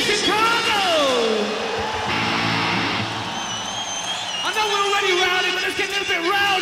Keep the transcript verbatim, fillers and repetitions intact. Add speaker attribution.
Speaker 1: Chicago! I know we're already rowdy, but let's get a little bit rowdy.